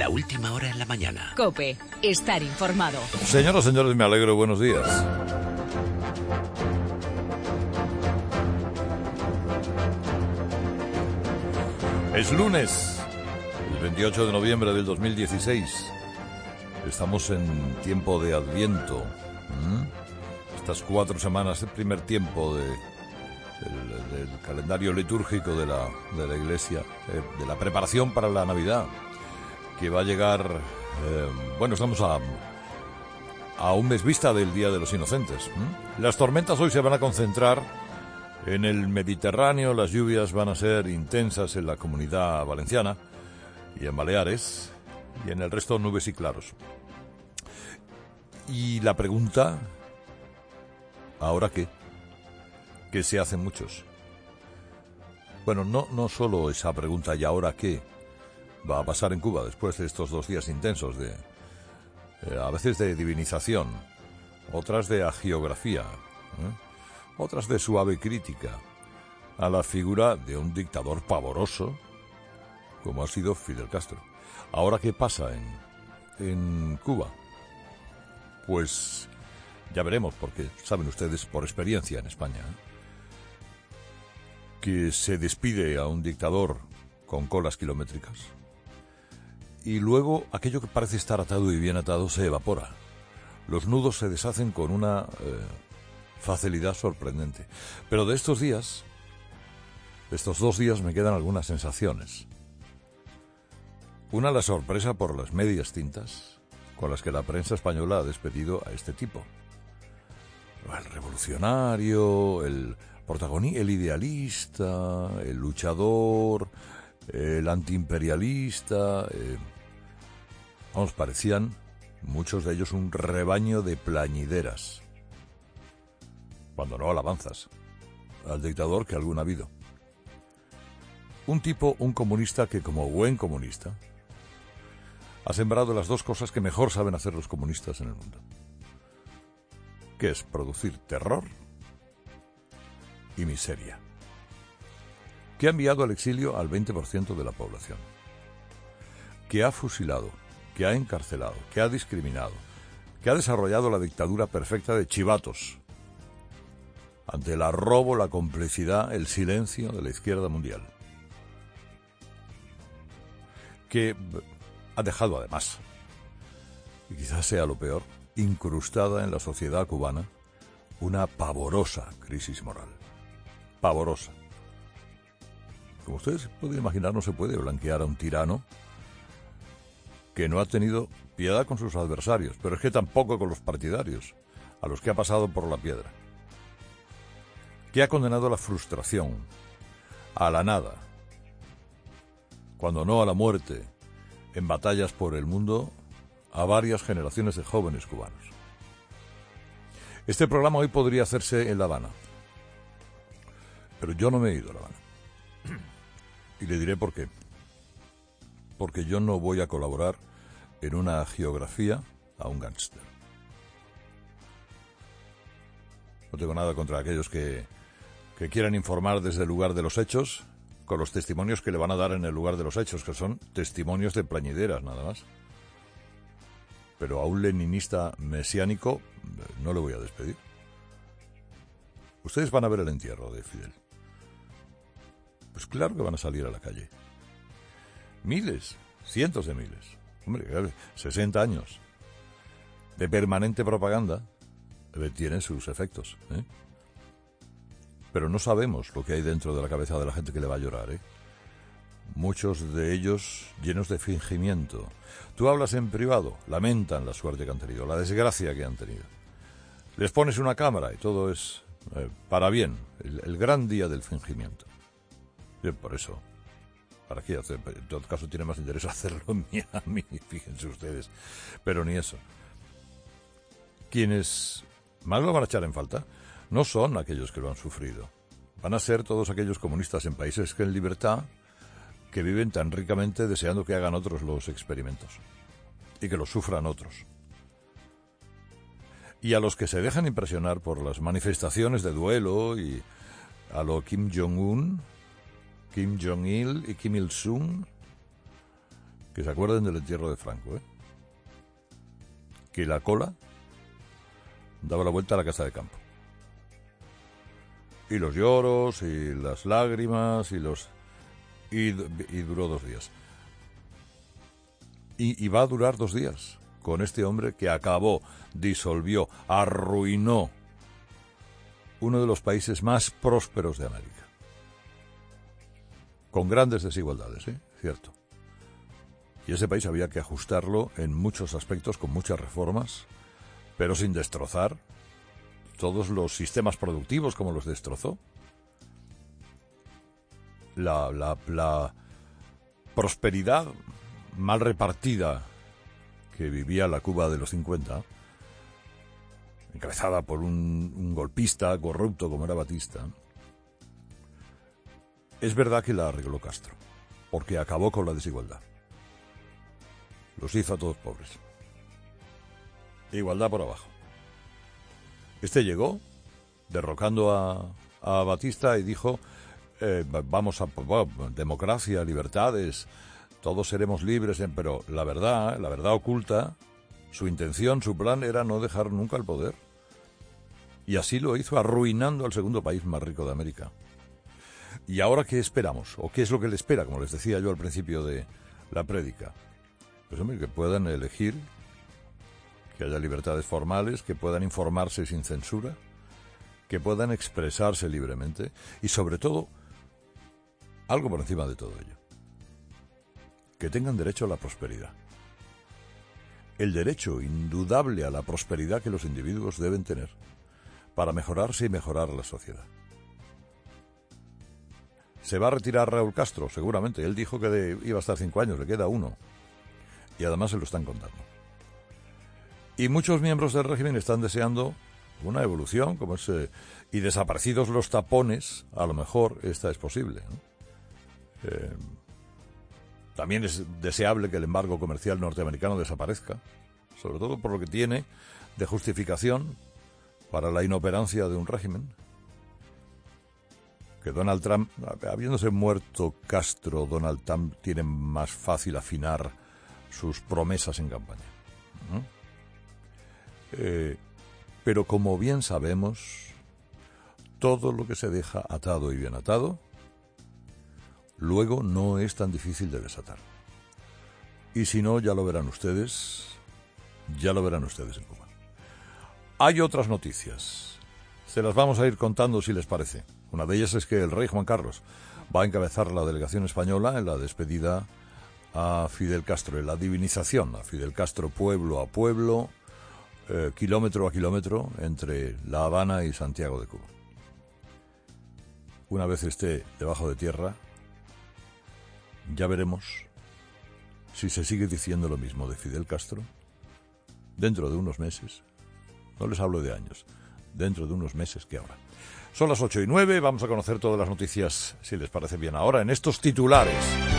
La última hora en la mañana. COPE. Estar informado. Señoras, señores, me alegro. Buenos días. Es lunes, el 28 de noviembre del 2016. Estamos en tiempo de Adviento. Estas 4 semanas, el primer tiempo del calendario litúrgico de la Iglesia, de la preparación para la Navidad, que va a llegar, estamos a un mes vista del Día de los Inocentes. Las tormentas hoy se van a concentrar en el Mediterráneo, las lluvias van a ser intensas en la Comunidad Valenciana y en Baleares, y en el resto nubes y claros. Y la pregunta, ¿ahora qué? Que se hacen muchos. Bueno, no solo esa pregunta, ¿y ahora qué va a pasar en Cuba después de estos 2 días intensos de, a veces de divinización, otras de agiografía, otras de suave crítica a la figura de un dictador pavoroso como ha sido Fidel Castro? ¿Ahora qué pasa en Cuba? Pues ya veremos, porque saben ustedes por experiencia en España que se despide a un dictador con colas kilométricas y luego aquello que parece estar atado y bien atado se evapora. Los nudos se deshacen con una facilidad sorprendente. Pero de estos 2 días me quedan algunas sensaciones. Una, la sorpresa por las medias tintas con las que la prensa española ha despedido a este tipo. El revolucionario, el protagonista, el idealista, el luchador, el antiimperialista. Parecían muchos de ellos un rebaño de plañideras, cuando no alabanzas al dictador que alguna ha habido. Un comunista que, como buen comunista, ha sembrado las 2 cosas que mejor saben hacer los comunistas en el mundo, que es producir terror y miseria, que ha enviado al exilio al 20% de la población, que ha fusilado, que ha encarcelado, que ha discriminado, que ha desarrollado la dictadura perfecta de chivatos ante el arrobo, la complicidad, el silencio de la izquierda mundial, que ha dejado además, y quizás sea lo peor, incrustada en la sociedad cubana una pavorosa crisis moral. Pavorosa. Como ustedes pueden imaginar, no se puede blanquear a un tirano que no ha tenido piedad con sus adversarios, pero es que tampoco con los partidarios, a los que ha pasado por la piedra, que ha condenado a la frustración, a la nada, cuando no a la muerte, en batallas por el mundo, a varias generaciones de jóvenes cubanos. Este programa hoy podría hacerse en La Habana, pero yo no me he ido a La Habana. Y le diré por qué. Porque yo no voy a colaborar en una geografía a un gángster. No tengo nada contra aquellos que quieran informar desde el lugar de los hechos, con los testimonios que le van a dar en el lugar de los hechos, que son testimonios de plañideras, nada más. Pero a un leninista mesiánico no le voy a despedir. Ustedes van a ver el entierro de Fidel. Pues claro que van a salir a la calle. Miles, cientos de miles. Hombre, 60 años de permanente propaganda tienen sus efectos, Pero no sabemos lo que hay dentro de la cabeza de la gente que le va a llorar, Muchos de ellos llenos de fingimiento. Tú hablas en privado, lamentan la suerte que han tenido, la desgracia que han tenido. Les pones una cámara y todo es para bien, el gran día del fingimiento. Bien, por eso, ¿para qué hacer? En todo caso tiene más interés hacerlo a mí, fíjense ustedes. Pero ni eso. Quienes más lo van a echar en falta no son aquellos que lo han sufrido. Van a ser todos aquellos comunistas en países que en libertad, que viven tan ricamente deseando que hagan otros los experimentos y que los sufran otros. Y a los que se dejan impresionar por las manifestaciones de duelo y a lo Kim Jong-un, Kim Jong-il y Kim Il-sung, que se acuerden del entierro de Franco, que la cola daba la vuelta a la casa de campo. Y los lloros, y las lágrimas, y duró 2 días. Y va a durar 2 días con este hombre que acabó, disolvió, arruinó uno de los países más prósperos de América. Con grandes desigualdades, cierto. Y ese país había que ajustarlo en muchos aspectos, con muchas reformas, pero sin destrozar todos los sistemas productivos como los destrozó. La prosperidad mal repartida que vivía la Cuba de los 50, encabezada por un golpista corrupto como era Batista, es verdad que la arregló Castro, porque acabó con la desigualdad. Los hizo a todos pobres. Igualdad por abajo. Este llegó derrocando a Batista y dijo, vamos a democracia, libertades, todos seremos libres, pero la verdad oculta, su intención, su plan era no dejar nunca el poder. Y así lo hizo, arruinando al segundo país más rico de América. ¿Y ahora qué esperamos? ¿O qué es lo que le espera, como les decía yo al principio de la prédica? Pues hombre, que puedan elegir, que haya libertades formales, que puedan informarse sin censura, que puedan expresarse libremente y, sobre todo, algo por encima de todo ello, que tengan derecho a la prosperidad. El derecho indudable a la prosperidad que los individuos deben tener para mejorarse y mejorar la sociedad. ¿Se va a retirar Raúl Castro? Seguramente. Él dijo que iba a estar 5 años, le queda 1. Y además se lo están contando. Y muchos miembros del régimen están deseando una evolución, como es, y desaparecidos los tapones, a lo mejor esta es posible, ¿no? También es deseable que el embargo comercial norteamericano desaparezca, sobre todo por lo que tiene de justificación para la inoperancia de un régimen. Que Donald Trump, habiéndose muerto Castro, Donald Trump tiene más fácil afinar sus promesas en campaña. Pero como bien sabemos, todo lo que se deja atado y bien atado, luego no es tan difícil de desatar. Y si no, ya lo verán ustedes en Cuba. Hay otras noticias. Se las vamos a ir contando si les parece. Una de ellas es que el rey Juan Carlos va a encabezar la delegación española en la despedida a Fidel Castro, en la divinización a Fidel Castro pueblo a pueblo, kilómetro a kilómetro, entre La Habana y Santiago de Cuba. Una vez esté debajo de tierra, ya veremos si se sigue diciendo lo mismo de Fidel Castro dentro de unos meses. No les hablo de años, dentro de unos meses que ahora. Son las 8:09, vamos a conocer todas las noticias, si les parece bien ahora, en estos titulares.